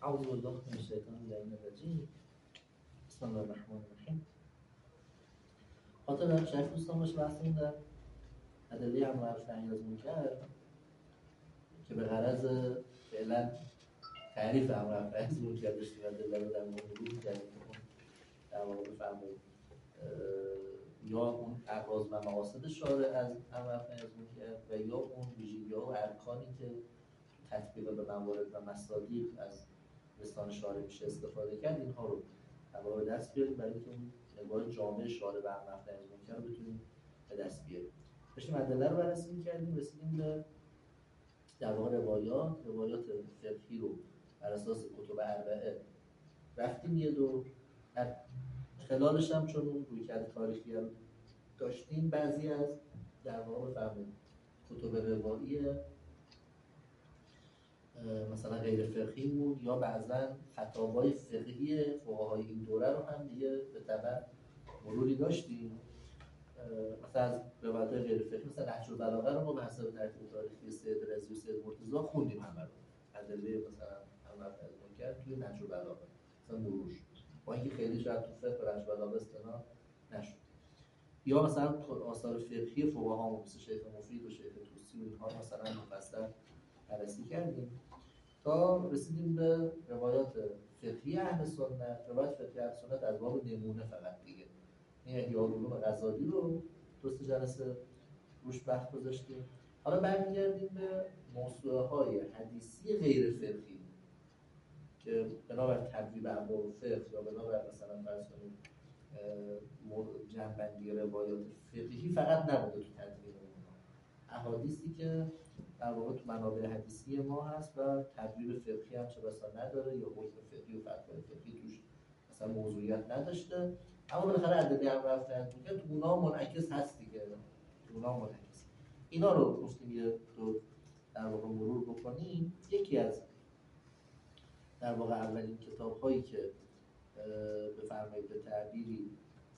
أعوذ بالله من الشيطان اللعين الرجيم. بسم الله الرحمن الرحیم. خاطر شریف دوستان باشه بحثمون در ادله امر معروف نهی از منکر که به غرض فعلا تعریف امر معروف نهی از منکر داشتیم ادله رو در مورد مرور کردیم در واقع بفرمایید یا اون اغراض و مقاصد شارع از امر معروف نهی از منکر و یا اون ویژگی‌ها و ارکانی که تطبیق به موارد و مصادیق از لسان شارع میشه استفاده کرد، اینها رو در واقع دست بیاریم برای اینکه اون نگاه جامع شارع به امر معروف نهی از منکر رو بتونیم به دست بیاریم. داشتیم ادله رو بررسی می‌کردیم، رسیدیم به در واقع روایات فقهی رو بر اساس کتب اربعه رفتیم یه دور. در خلالش هم چون اون رویکرد تاریخی هم داشتیم، بعضی از در واقع بفرمایید کتب روایی مثلا غیر فقهی بود یا بعضا فتاوای فقهی فقهای این دوره رو هم دیگه به تبع مروری داشتیم. مثلا از روایت‌های غیر فقهی مثلا نهج البلاغه رو ما به حسب ترتیب تاریخی سید رضی و سید مرتضی خوندیم همه رو. ادله مثلا امر معروف نهی از منکر توی نهج البلاغه مثلا مرور شد، با اینکه خیلی شاید تو فقه و نهج البلاغه استناد نشد. یا مثلا آثار فقهی فقها مثل شیخ مفید و شیخ طوسی و اینها مثلا مفصل بررسی کردیم تا رسیدیم به روایات فقهی اهل سنت. روایت فقهی اهل سنت از باب نمونه فقط دیگه، این احیاء العلوم غزالی رو دو جلسه روش بحث گذاشتیم. حالا برمیگردیم به موضوعهای حدیثی غیر فقهی که بنابر تبویب ابواب فقه یا بنابر مثلا فرض کنید جمع‌بندی روایات فقهی فقط نبوده تو تدوین اونها، احادیثی که در واقع تو منابع حدیثی ما هست و تدوین فقهی هم چه بسا نداره یا حکم فقهی و فتوای فقهی توش مثلا موضوعیت نداشته، اما بالاخره ادله امر معروف نهی از منکر تو اونها منعکس هست دیگه. تو اونها منعکس اینا رو گفتیم یه دور در واقع مرور بکنیم. یکی از در واقع اولین کتاب‌هایی که بفرمایید به تعبیری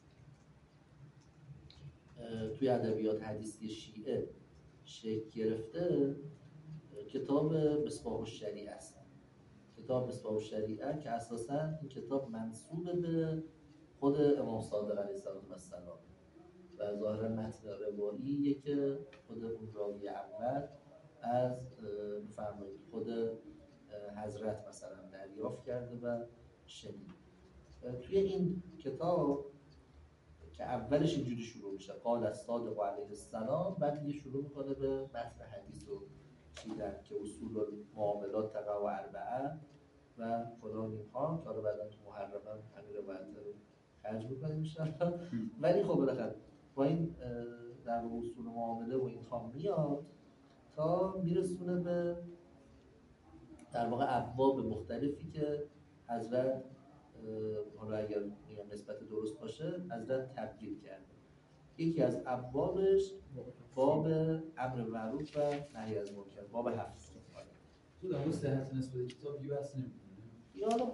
توی ادبیات حدیثی شیعه شکل گرفته کتاب مصباح الشریعه است. کتاب مصباح الشریعه که اساساً این کتاب منسوب به خود امام صادق علیه السلام و ظاهراً متن رواییه که خود اون راوی اول از بفرمایید خود حضرت مثلا دریافت کرده و شنید. توی این کتاب که اولش اینجوری شروع میشه قال الصادق علیه السلام، بعد دیگه شروع میکنه به متن حدیث و چیدن که اصول معاملات تقع و اربعه و فلان اینها که حالا بعدا تو محرم هم همین روایت رو خرج میکنیم انشاءالله. ولی خب بالاخره با این در اصول معامله و اینها میاد تا میرسونه به در واقع ابواب مختلفی که حضرت حالا اگر میگم نسبت درست باشه حضرت تبدیل کرده. یکی از ابوابش باب امر معروف و نهی از منکر، باب 7. تو در مورد صحت نسبت کتاب یه بحث نمی‌کنه. یا حالا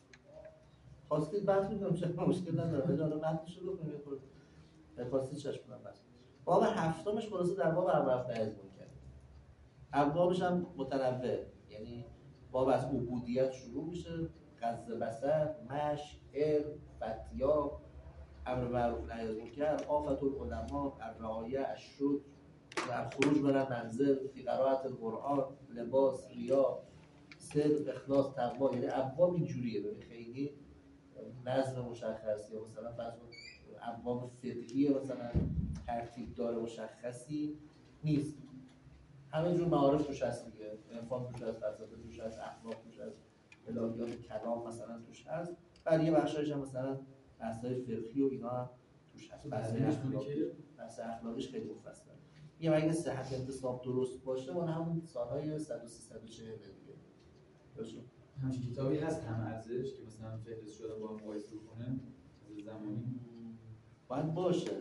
خواستید بحث می‌کنم چه مشکل نداره، ولی حالا متنش رو بخونیم یه خورده خواستید چشم کنم بس. باب 7مش خلاصه در باب امر معروف نهی از منکر. ابوابش هم متنوع، یعنی باب از عبودیت شروع میشه، غض بصر، مشک، علم، فتیا، امر معروف نهی از منکر، آفت العلماء، الرعایه، الشکر، الخروج من المنزل، فی قراءة القرآن، لباس، ریا، صدق، اخلاص، تقوا. یعنی ابواب اینجوریه، ببین خیلی نظم مشخصی یا مثلا فرض کن ابواب فقهی مثلا ترتیب داره مشخصی نیست. همه جور معارف توش هست دیگه، عرفان توش هست، فلسفه توش هست، اخلاق توش هست، الهیات کلام مثلا توش هست. بعد یه بخشایش هم مثلا بحث‌های فقهی و اینا هم توش هست. بحث اخلاقیش خیلی مفصله. یه اگه صحت انتصاب درست باشه اون همون سالهای 130 140 دیگه. درست. همین کتابی هست هم ارزش که مثلا فهرست شده با هم مقایسه کنه از زمانی باید باشه.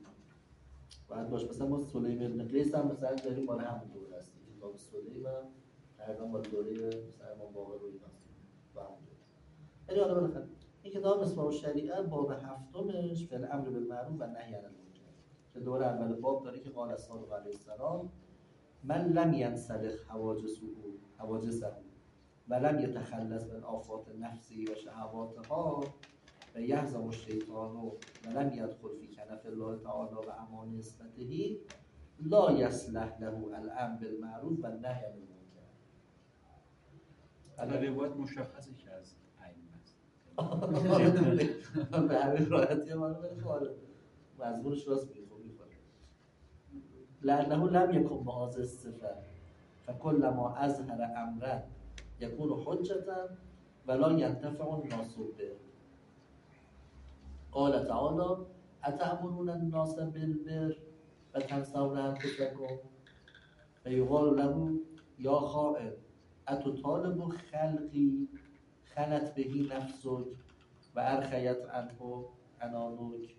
مثلا ما سلیم بن قیس هم مثلا داریم مال همون دوره هستیم. کتاب سلیم هم تقریبا مال دوره مثلا ما باقر رو ایناست با همون دوره. ولی حالا بالاخره این کتاب مصباح الشریعه باب 7مش فعل امر بالمعروف و نهی عن المنکر که دوره اول باب داره که قال الصادق علیه السلام من لم ینسلخ حواجسه ولم يتخلص من آفات نفسی و شهواتها و یهزم الشیطان ولم يدخل في کنف الله تعالی و امان نسبته لا یصلح له الامر بالمعروف و النهی عن المنکر. الان روایت مشخصه که از ائمه است. به همین راحتی ما رو بخوره مضمونش راست میخوره. لأنه لم يكن بهذه الصفة فكل ما أظهر أمرا يكون حجة ولا ينتفع الناس به. قال تعالى أتأمرون الناس بالبر وتنسون أنفسكم فيقال له يا خائن أتطالب خلقي خنت به نفسك وأرخيت عنه عنانك.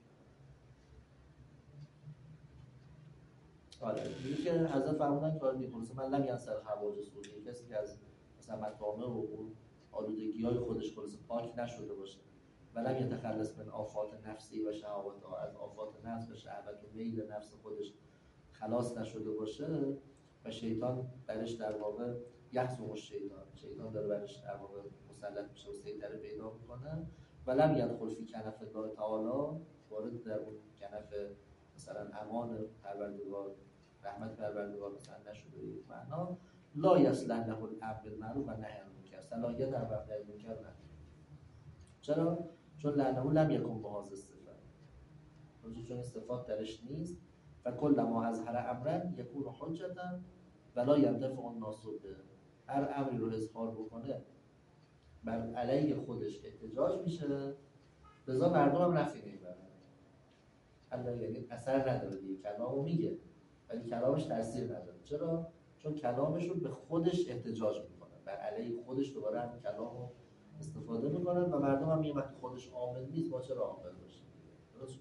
آره میگه که حضرت فرمودن که میپرسه من لم ینسر حواجز بود، کسی که از مثلا مطامع و اون آلودگی‌های خودش خلاص پاک نشده باشه و لم یتخلص من آفات نفسی و شهواتها، از آفات نفس و شهوت و میل نفس خودش خلاص نشده باشه و شیطان برش در واقع یحسم شیطان داره برش در واقع مسلط میشه و سیطره پیدا میکنه و لم یدخل فی کنف الله تعالی، وارد در اون کنف مثلا امان پروردگار رحمت پروردگار مثلا نشده به یک معنا لا یصلح له الامر بالمعروف و نهی عن المنکر، صلاحیت در امر بالمنکر نداره. چرا؟ چون لأنه لم یکن بهذه الصفه، چون صفات درش نیست. و کل ما اظهر امرا یکون حجتا ولا ينتفع الناس به، هر امری رو اظهار بکنه بر علیه خودش احتجاج میشه، لذا مردم هم نفی نمیبرن. حالا یعنی اثر نداره دیگه، کلامو میگه ولی کلامش تاثیر نداره. چرا؟ چون کلامش رو به خودش احتجاج میکنه، بر علیه خودش دوباره هم کلامو استفاده میکنن و مردم هم وقتی خودش عامل نیست ما چرا عامل باشیم. درست؟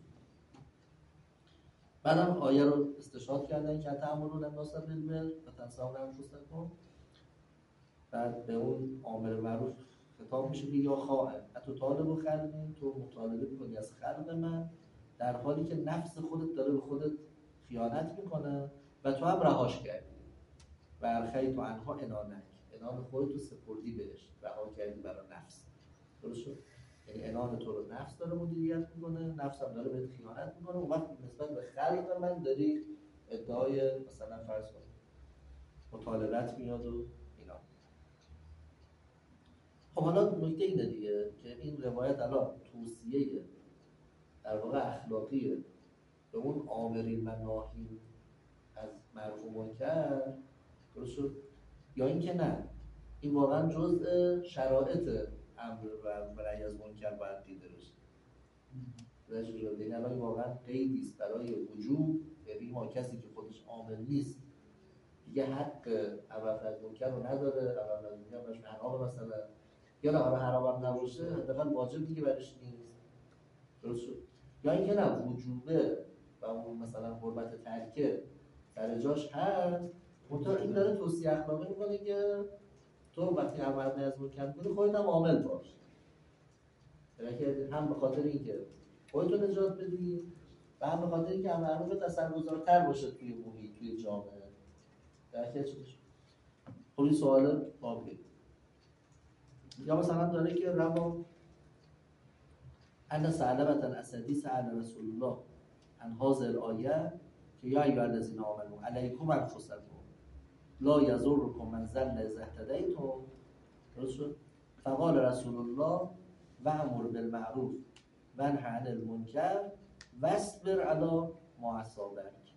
بعدم آیه رو استشهاد کردن که تأمرون الناس بالبر و تنسون انفسکم، بعد به اون امر معروف خطاب میشه که یا خائن اتطالب خلقی، تو مطالبه میکنی از خلق من در حالی که نفس خودت داره به خودت خیانت میکنه و تو هم رهاش کردی و ارخیت عنها عنانک، عنان خودت رو سپردی بهش، رها کردی برای نفس. درست شد؟ یعنی عنان تو رو نفس داره مدیریت میکنه، نفس هم داره بهت خیانت میکنه، اون وقت نسبت به خلق من داری ادعای مثلا فرض کن مطالبت میاد و اینا. خب حالا نکته اینه دیگه که این روایت الان توصیه در واقع اخلاقیه به اون آمرین و ناهین از معروف و منکر، درست شد؟ یا اینکه نه این واقعا جزء شرایط امر و نهی از منکر باید دیده بشه. این الان واقعا قیدی است برای وجوب، یعنی ما کسی که خودش عامل نیست دیگه حق امر از منکر رو نداره، امر از منکر برش حرام مثلا، یا نه حرام هم نباشه حداقل واجب دیگه برش نیست. درست شد؟ یا اینکه نه وجوبه و اون مثلا حرمت ترکه سر جاش هست، منتها این داره توصیه اخلاقی میکنه که تو وقتی امر از منکر کنی خودت هم عامل باش، یعنی هم به خاطر اینکه خودتو نجات بدی و هم به خاطر اینکه امر اثرگذارتر باشه توی محیط، توی جامعه. درکه چیش؟ خب این سوال واقعی. یا مثلا داره که روا ان ثعلبة الاسدی سأل رسول الله عن هذه الآیه که یا ایها الذین آمنوا علیکم انفسکم لا یضرکم من ضل اذا اهتدیتم. درست شد؟ فقال رسول الله وامر بالمعروف وانه عن المنکر واصبر علی ما اصابک.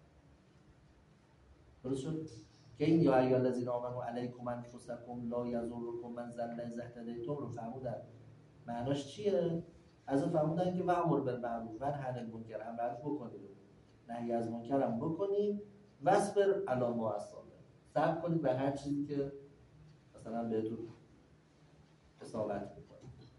درست شد؟ که این یا ایها الذین آمنوا علیکم انفسکم لا یضرکم من ضل اذا اهتدیتم رو فرمودن معناش چیه؟ از اون فرمودن که وامر بالمعروف وانه عن المنکر، امر معروف بکنید نهی از منکر هم بکنید، واصبر علی ما اصابک، صبر کنید به هر چیزی که مثلا بهتون اصابت میکنه.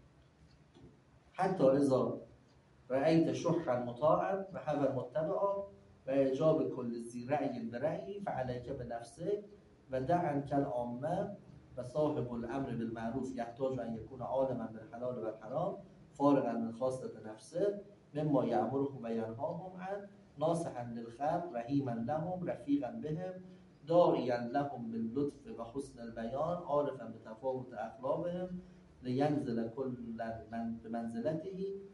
حتی اذا رأیت شحا مطاعا و هوى متبعا و اعجاب کل ذی رأی برأیی فعلیک بنفسک و دع عنک العامة و صاحب الامر بالمعروف یحتاج ان یکون عالما بالحلال و الحرام فارغا من خاصة نفسه مما یأمرهم و ینهاهم عن ناصحا للخلق رحیما لهم رفیقا بهم داعیا لهم باللطف و حسن البیان عارفا تفاوت اخلاقهم لینزل کل من به منزلته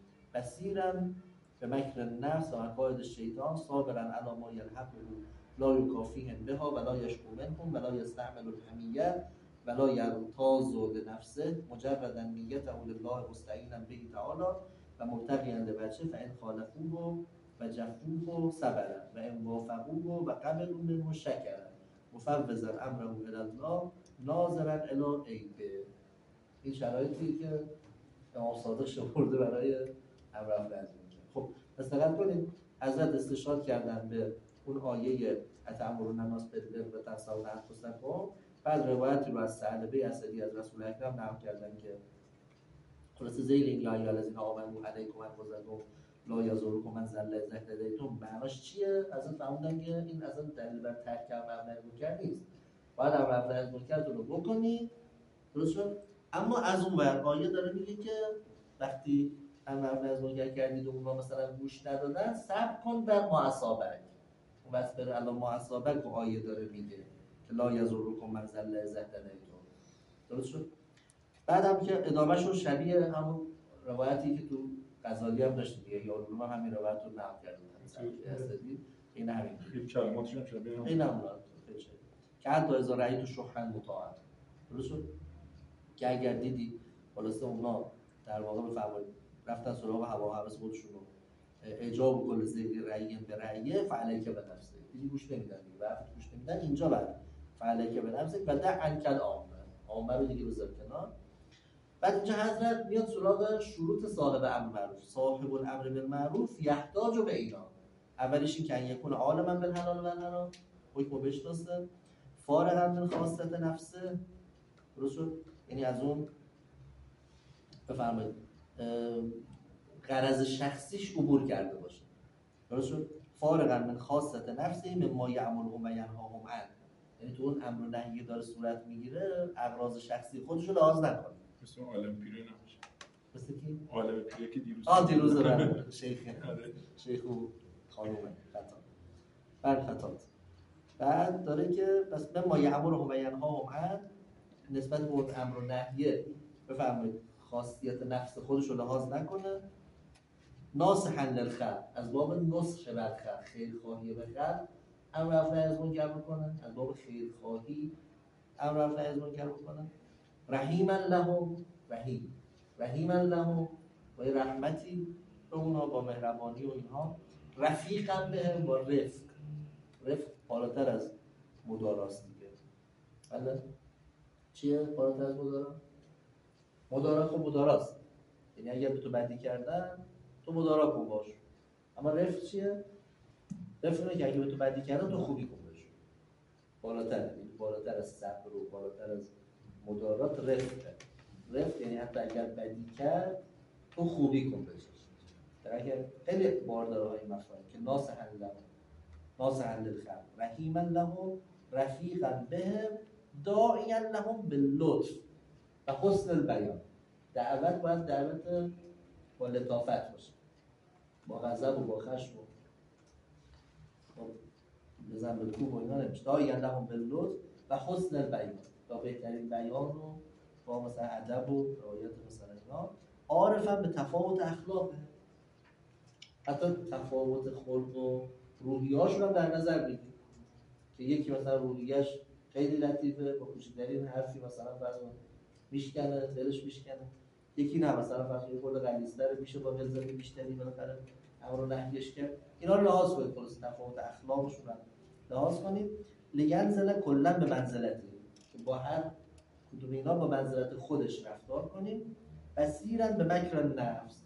بصیرا به مکر النفس و مکائد الشیطان صابرا علی ما یلحقه لا یکافیهم بها ولا یشکو منهم ولا یستعمل الحمیه ولا یرتاض لنفسه مجردا نیته لله مستعینا به تعالی و مبتغیا لوجهه فان خالفوه و جفوه صبرا و ان وافقوه و قبلوا منه شکرا مفوضا امره الی الله ناظرا الی عیبه. این شرایطی که امام صادق شمرده برای امر رفع از منکر. خب پس دقت کنید حضرت استشهاد کردن به اون آیه اتأمرون الناس بالبر و تنسون انفسکم، بعد روایتی رو از ثعلبه اسدی از رسول اکرم نقل کردن که خلاصه ذیل این یا ایها الذین آمنوا علیکم انفسکم لا یضرکم من ضل اذا اهتدیتم معناش چیه؟ اصلا فهمیدن که این اصلا دلیل بر ترک امر نهی منکر نیست، باید امر نهی منکر رو بکنید. درست شد؟ اما از اون ور آیه داره میگه که وقتی امر نهی منکر کردید و اونها مثلا گوش ندادن صبر کن بر ما اصابک. اون واسه بر الله ما اصابک و آیه داره میگه که لا یضرکم من ضل اذا اهتدیتم. درست شد؟ بعدم که ادامهشون شبیه همون روایتی که تو غزالی هم داشتیم دیگه، یا علوم هم همین روایت رو نقل کردن اسدی، این همین کلماتشون شبیه این هم که حتی اذا رأیت شحا مطاعا. درست شد؟ که اگر دیدی خلاصه اونا در واقع بفرمایید رفتن سراغ هوا و هوس خودشون رو اعجاب کل ذکر رأیهم به رأیه فعلیک به نفسه، دیدی گوش نمیدن دیگه، وقتی گوش نمیدن اینجا بعد فعلیک به نفسه و دع عنکل عامه رو دیگه بذار کنار. بعد اینجا حضرت میاد سراغ شروط صاحب امر معروف. صاحب الامر بالمعروف یحتاج به اینا. اولیش این که یکون عالما بالحلال و الحرام، حکم بشناسه، فارغا من خواصت نفسه. درست شد؟ یعنی از اون بفرمایید غرض شخصیش عبور کرده باشه. درست شد؟ فارغا من خواصت نفسه مما یعملهم و ینهاهم عنه، یعنی تو اون امر و نهی داره صورت میگیره اغراض شخصی خودش رو لحاظ نکنه. مثل عالم پیره نمیشه. مثل کی؟ عالم پیره که دیروز داره شیخ و خانومه خطات. بعد داره که بس به ما یعمرهم و ینهاهم عنه، نسبت به اون امر و نهیه بفرمایید خاصیت نفس خودش رو لحاظ نکنه. ناصحا للخلق، از باب نصح بر خلق، خیرخواهی به خلق امر رفع نهی از منکر بکنه، از باب خیرخواهی امر رفع نهی از منکر بکنه. رحیما لهم با رحمتی به اونها، با مهربانی و اینها. رفیقا بهم، با رفق بالاتر از مداراست دیگه. بله چیه بالاتر از مدارا؟ مدارا خب مداراست، یعنی اگر به تو بدی کردن تو مدارا کن باش. اما رفق چیه؟ رفق اینه که اگه به تو بدی کردن تو خوبی کن باش. بالاتر از صبر و بالاتر از مدارات رفق یعنی حتی اگر بدی کرد تو خوبی کن بهش. اگر خیلی بار داره این مفاهیم که ناصحا للخلق رحیما لهم رفیقا بهم داعیا لهم باللطف و حسن البیان. دعوت باید دعوت با لطافت باشه، با غضب و با خشم و بزن به کوب و اینا نمیشه. داعیا لهم باللطف و حسن البیان، با بهترین بیان رو با مثلا ادب و رعایت مثلا اینا. عارفا به تفاوت اخلاقه، حتی تفاوت خلق و روحیه‌اش رو در نظر بگیر که یکی مثلا روحیه‌اش خیلی لطیفه، با کوچکترین حرفی مثلا فرض میشکنه، دلش میشکنه. یکی نه، مثلا فرض یه خورده غلیظ‌تره، میشه با غلظت بیشتری بالاخره امر و نهیش کرد. اینا رو لحاظ کنید، خلاص تفاوت اخلاقشون رو لحاظ کنید. لینزل کلا به منزلتی، که با هر کدوم اینا با منزلت خودش رفتار کنیم. بصیرا به مکر النفس،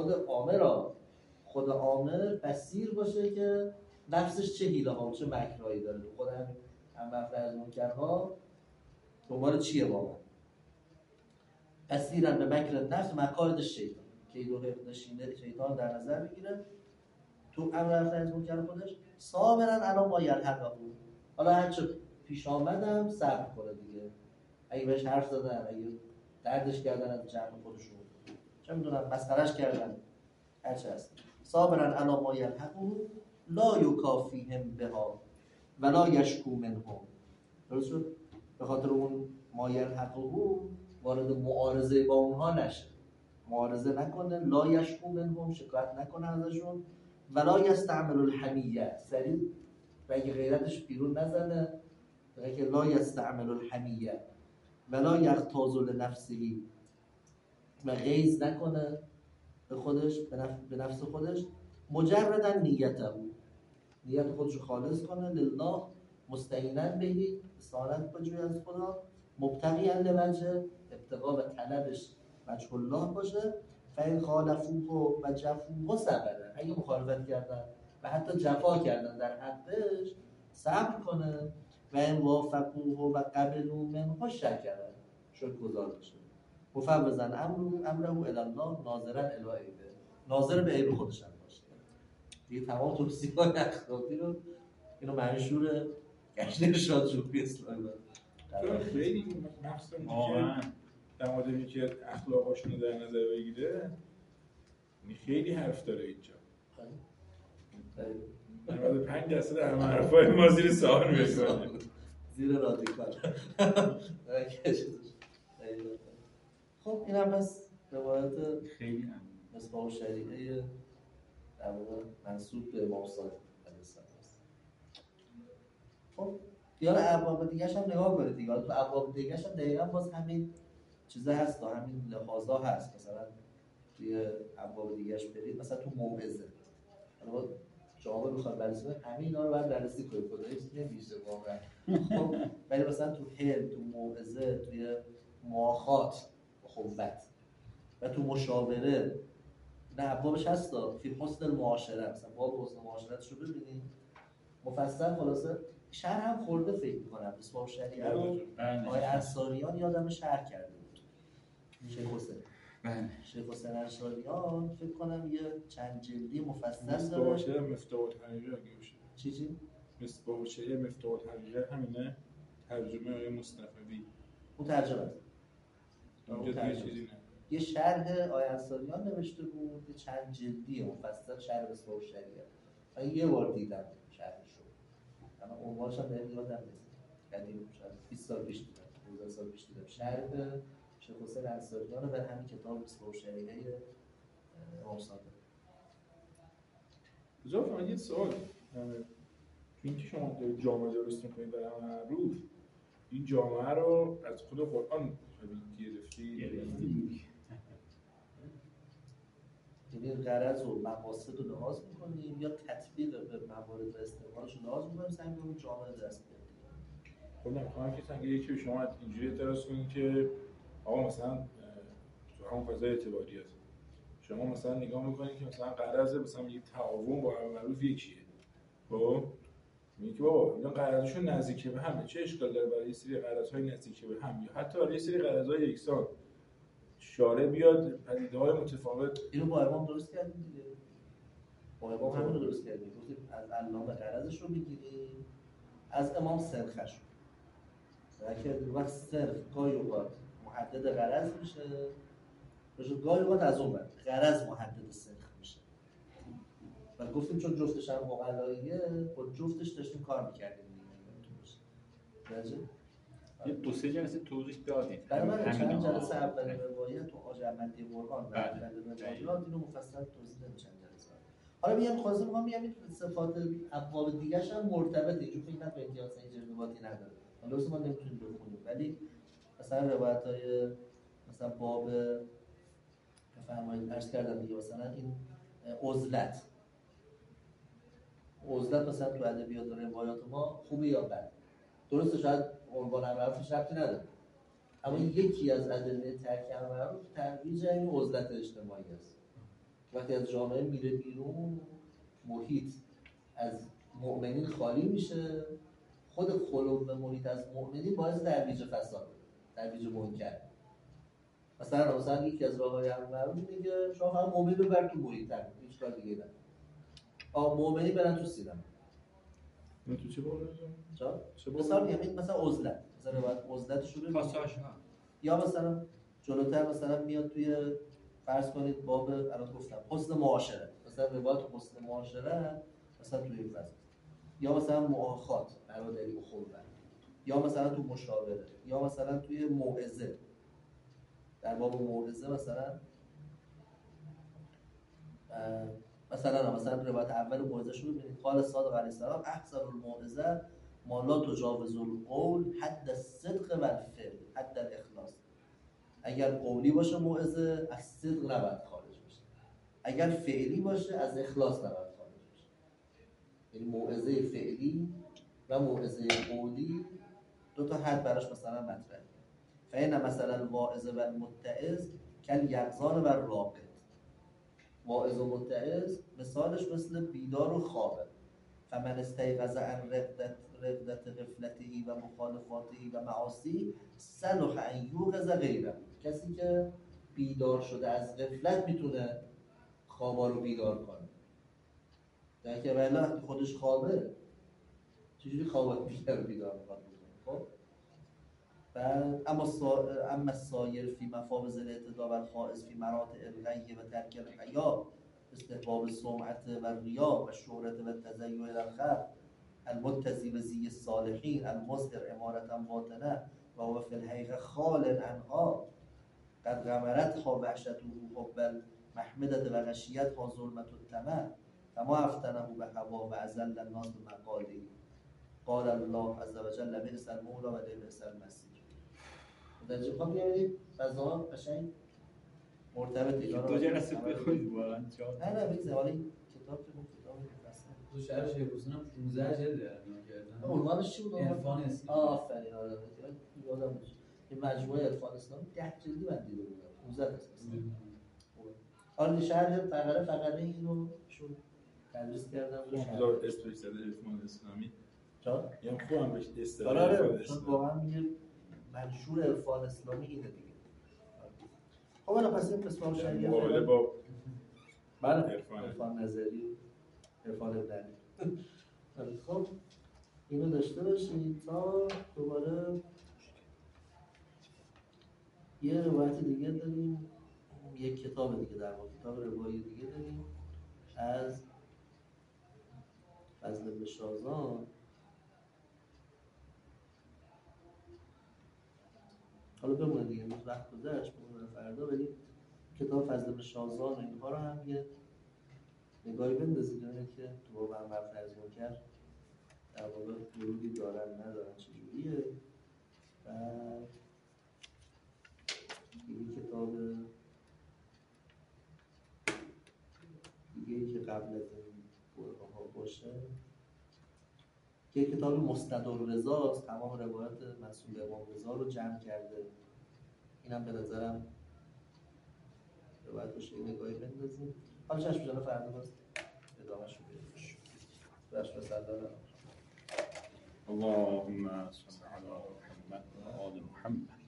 خود عامل بصیر باشه که نفسش چه حیله ها و چه مکرهایی داره، خود همین امر از منکرها دنبال چیه واقعا. بصیرا به مکر النفس مکائد شیطان، که ایدو حفظ شیطان در نظر بگیره تو امر از منکر خودش. صابرا علی ما یلحقه، حالا هرچه پیش آمدم صبر کنه دیگه. اگه بهش حرف زدن، اگه دردش کردن از جمع خودشون، چه میدونم مسخرهش کردن، هرچه هست. صابرا علی ما یلحقه لا یکافیهم بها ولا یشکو منهم. درست شد؟ به خاطر اون ما یلحقه وارد معارضه با اونها نشه، معارضه نکنه، لا یشکو منهم شکایت نکنه ازشون، ولا یستعمل الحمیه سریع بگه غیرتش بیرون نزنه، بگه لا یستعمل الحمیه ولا یغتاظ لنفسه و غیظ نکنه به خودش به نفس خودش، مجردا نیته نیت خودش رو خالص کنه، لله مستعینا بهی استعانت بجوی از خدا، مبتغیا لوجه ابتغاء و طلبش وجه الله باشه، فین خالفوه و جفوه صبره اگه مخالفت کردن و حتی جفا کردن در حقش صبر کنه، و این وافقوه و قبلوا منه شکره شکرگزار بشه، مفوضا امره الی الله ناظرا الی عیبه ناظر به عیب خودش هم باشه. دیگه تمام توصیه‌های اخلاقی رو اینو منشور گشت ارشاد شوخی اسلامی خیلی مخصوصا که در مورد اینکه اخلاقاشون رو در نظر بگیره خیلی حرف داره اینجا. 95% همه حرفای ما زیر سوال می‌کنه، زیر رادیکال. خب اینم بس روایت خیلی مصباح الشریعه در واقع منسوب به امام صادق علیه السلام است. خب دیگه ابواب دیگه‌ش هم نگاه کنید دیگه، تو ابواب دیگه‌ش هم دقیقاً باز همین چیزا هست، همین لحاظا هست. مثلا توی ابواب دیگه‌اش برید، مثلا تو موعظه، حالا جواب بخواد بررسی کنید همه اینا رو بعد بررسی کنید، خدایی نمیشه واقعا. خب ولی مثلا تو حلم، تو موعظه، توی مواخات خوبت و تو مشاوره نه ابوابش هستا، فی حسن المعاشره، مثلا باب حسن معاشرتش رو ببینید مفصل. خلاصه شرح هم خورده فکر می‌کنم مصباح الشریعه رو آقای انصاریان یادم شرح کرده بود، شیخ حسین انصاریان فکر کنم یه چند جلدی مفصل داره. مصباح الشریعه مفتاح الحقیقه اگه باشه چی؟ مصباح الشریعه مفتاح الحقیقه همینه، ترجمه آقای مصطفی. اون ترجمه است. اونجا دیگه چیزی نه. یه شرح آقای انصاریان نوشته بود، یه چند جلدی مفصل شرح مصباح الشریعه. من یه بار دیدم شرحش رو، اما عنوانش هم دقیق یادم نیست. قدیم شاید 20 سال پیش دیدم، 15 سال پیش دیدم شرح شیخ حسین انصاریان و همین کتاب مصباح الشریعه امام صادق. بذار فقط یه سوال، اینکه شما دارید جامعه درست می‌کنید برای معروف، این جامعه رو از خود قرآن گرفتید؟ یعنی غرض و مقاصد رو لحاظ می‌کنیم یا تطبیق به موارد و استعمالش رو لحاظ می‌کنیم، سعی می‌کنیم جامعه دست بیاریم؟ خب نمی‌خوام که سنگ یکی به شما اینجوری اعتراض کنید که آقا مثلا تو همون فضای اعتباریات شما مثلا نگاه می‌کنید که مثلا غرض مثلا یک تعاون با امر معروف یکیه، خب میگه که بابا اینا قراردادشون نزدیک به همه، چه اشکال داره برای یه سری قراردادهای نزدیک به هم یا حتی برای یه سری قراردادهای یکسان شارع بیاد پدیده‌های متفاوت؟ اینو با امام درست کردیم دیگه، با امام همین رو درست کردیم، گفتیم از علامه قرضش رو میگیریم، از امام سرخش رو کردیم. وقت سرخ گاهی اوقات محدد قرض میشه، گاهی اوقات از اون بعد قرض محدد سرخ میشه. و گفتیم چون جفتش هم عقلاییه، با جفتش داشتیم کار میکردیم دیگه. یه دو سه جلسه توضیح دادید. برای چند جلسه اول روایت و آجرمندی قرآن و اول روایات اینو مفصل توضیح دادیم چند جلسه. حالا میگم خاصه میگم این صفات ابواب دیگه‌ش هم مرتبطه، چون فکر نکنید امتیاز این ارتباطی نداره. حالا ما نمیتونیم بخونیم، ولی مثلا روایت‌های مثلا باب بفرمایید عرض کردم دیگه، مثلا این عزلت مثلا تو ادبیات و روایات ما خوبه یا بد؟ درسته شاید عنوان معروفش ربطی نداره، اما یکی از ادله ترک معروف ترویج این عزلت اجتماعی است. وقتی از جامعه میره بیرون، محیط از مؤمنین خالی میشه، خود خلو به محیط از مؤمنین باعث ترویج فساد، ترویج منکر. مثلا یکی از راه‌های امر معروف میگه شما فقط مؤمن رو بر تو محیط تر، هیچ کار دیگه نه. مؤمنی برن تو سینما. این تو چه بالا چه مثلا میگم مثلا عزلت، مثلا باید عزلتش رو ببینید. یا مثلا جلوتر مثلا میاد توی فرض کنید باب الان گفتم حسن معاشره، مثلا روایت حسن معاشره مثلا توی این فصل، یا مثلا مؤاخات برادری اخوه، یا مثلا تو مشاوره یا مثلا توی موعظه. در باب موعظه مثلا روایت اول موعظه شو ببینید. قال صادق علیه السلام احسن الموعظه ما لا تجاوز القول حد الصدق و الفعل حد الاخلاص. اگر قولی باشه موعظه از صدق نباید خارج بشه، اگر فعلی باشه از اخلاص نباید خارج بشه. یعنی موعظه فعلی و موعظه قولی دو تا حد براش مثلا مطرحه. فإن مثلا الواعظ و المتعظ کالیقظان و الراقد. واعظ و متعظ مثالش مثل بیدار و خوابه. فمن استيقظ عن رقدة غفلته و مخالفاته و معاصی صلح ان یوقظ غیره. کسی که بیدار شده از غفلت میتونه خوابا رو بیدار کنه، در که ولی خودش خوابه چجوری خواب دیگر رو بیدار میکنه؟ خب بعد اما السایر فی مفاوز الاعتداء و الخائز فی مراتع الغی و ترک الحیا استحباب السمعة و الریا و شهرت و التزیع للخلق المتزی بزی الصالحین المظهر امارة باطنه و هو فی الحقیقه خال عنها قد غمرتها وحشته حب المحمدة و غشیتها ظلمة الطمع فما افتنه به هوا و اذل الناس بمقاله. قال الله عز وجل بئس المولى و لبئس المصیر. متوجه خواهم بیارید فضا قشنگ مرتبطه. دو جلسه بخونید واقعا. نه بگذار حالا این کتاب که کتاب مفصل تو شهر شیخ‌حسین هم 15 جلده الان کردن. عنوانش چی بود؟ عرفان اسلامی. آفرین. آره یادم بود این مجموعه عرفان اسلامی 10 جلدی من دیده بودم. 15 قسمت. حالا شرح فقره اینو شون تدریس کردم. خوب اسمش زده عرفان اسلامی. چرا؟ یعنی خوبم بهش اصطلاح آره چون واقعا میگه منشور عرفان اسلامی اینه دیگه. خب الان پس این قسمت شریعه مقابله با بله عرفان نظری عرفان ابدالی. خب اینو داشته باشید تا دوباره یه روایت دیگه داریم، یک کتاب دیگه در واقع کتاب روایی دیگه داریم از فضل بن شازان. حالا بمونه دیگه امروز وقت گذشت بمونه فردا، ولی کتاب فضل بن شازان و اینها رو هم یه نگاهی بندازید ببینید که تو با هم فرض کرد در واقع ورودی دارن ندارن چجوریه. بعد دیگه کتاب دیگه که قبل از این برهاها باشه که کتاب مسند الرضاست، تمام روایات مسئول امام رضا رو جمع کرده. اینم به نظرم روایت باشه نگاهی بندازیم. حالا چشم جانا فردا باز ادامهش رو بریم. برش بسالدارم. اللهم صل على محمد و آل محمد.